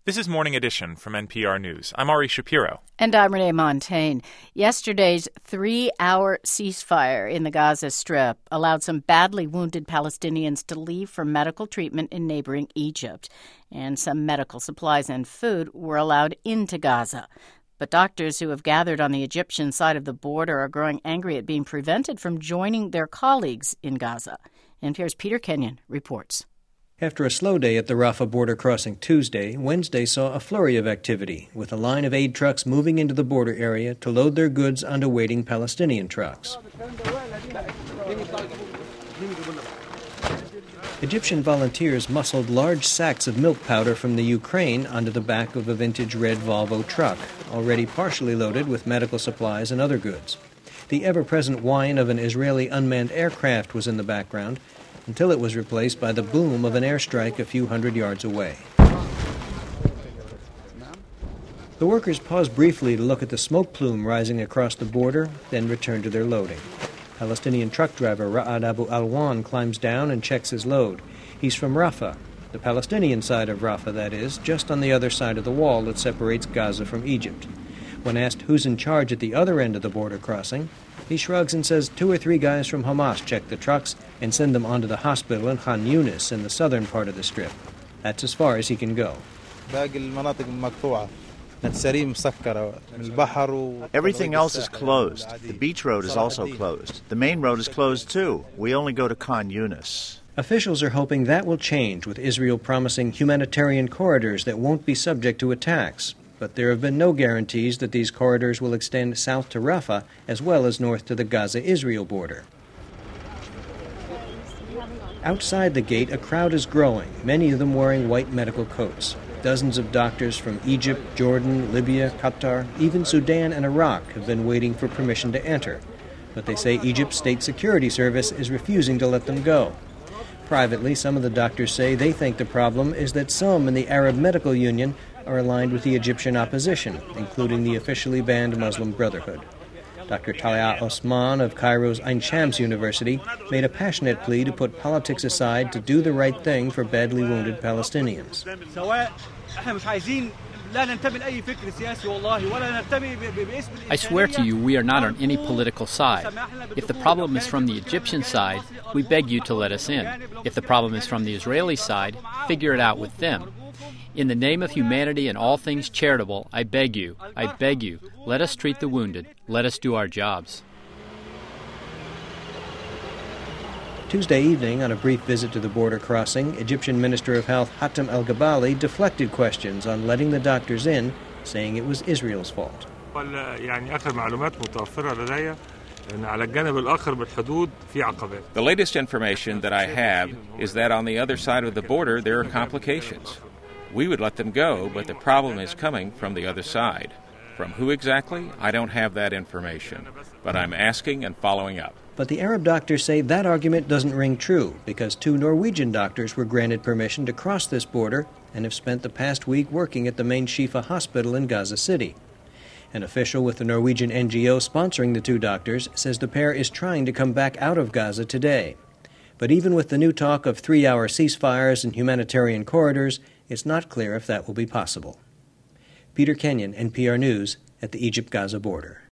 This is Morning Edition from NPR News. I'm Ari Shapiro. And I'm Renee Montagne. Yesterday's 3-hour ceasefire in the Gaza Strip allowed some badly wounded Palestinians to leave for medical treatment in neighboring Egypt. And some medical supplies and food were allowed into Gaza. But doctors who have gathered on the Egyptian side of the border are growing angry at being prevented from joining their colleagues in Gaza. NPR's Peter Kenyon reports. After a slow day at the Rafah border crossing Tuesday, Wednesday saw a flurry of activity, with a line of aid trucks moving into the border area to load their goods onto waiting Palestinian trucks. Egyptian volunteers muscled large sacks of milk powder from the Ukraine onto the back of a vintage red Volvo truck, already partially loaded with medical supplies and other goods. The ever-present whine of an Israeli unmanned aircraft was in the background, until it was replaced by the boom of an airstrike a few hundred yards away. The workers paused briefly to look at the smoke plume rising across the border, then returned to their loading. Palestinian truck driver Ra'ad Abu Alwan climbs down and checks his load. He's from Rafah, the Palestinian side of Rafah, that is, just on the other side of the wall that separates Gaza from Egypt. When asked who's in charge at the other end of the border crossing, he shrugs and says 2 or 3 guys from Hamas check the trucks and send them onto the hospital in Khan Yunis in the southern part of the Strip. That's as far as he can go. Everything else is closed. The beach road is also closed. The main road is closed too. We only go to Khan Yunis. Officials are hoping that will change, with Israel promising humanitarian corridors that won't be subject to attacks. But there have been no guarantees that these corridors will extend south to Rafah as well as north to the Gaza-Israel border. Outside the gate, a crowd is growing, many of them wearing white medical coats. Dozens of doctors from Egypt, Jordan, Libya, Qatar, even Sudan and Iraq have been waiting for permission to enter. But they say Egypt's State Security Service is refusing to let them go. Privately, some of the doctors say they think the problem is that some in the Arab Medical Union are aligned with the Egyptian opposition, including the officially banned Muslim Brotherhood. Dr. Talia Osman of Cairo's Ain Shams University made a passionate plea to put politics aside to do the right thing for badly wounded Palestinians. I swear to you, we are not on any political side. If the problem is from the Egyptian side, we beg you to let us in. If the problem is from the Israeli side, figure it out with them. In the name of humanity and all things charitable, I beg you, let us treat the wounded. Let us do our jobs. Tuesday evening, on a brief visit to the border crossing, Egyptian Minister of Health Hatem El-Gabali deflected questions on letting the doctors in, saying it was Israel's fault. The latest information that I have is that on the other side of the border there are complications. We would let them go, but the problem is coming from the other side. From who exactly? I don't have that information, but I'm asking and following up. But the Arab doctors say that argument doesn't ring true, because 2 Norwegian doctors were granted permission to cross this border and have spent the past week working at the main Shifa hospital in Gaza City. An official with the Norwegian NGO sponsoring the 2 doctors says the pair is trying to come back out of Gaza today. But even with the new talk of 3-hour ceasefires and humanitarian corridors, it's not clear if that will be possible. Peter Kenyon, NPR News, at the Egypt-Gaza border.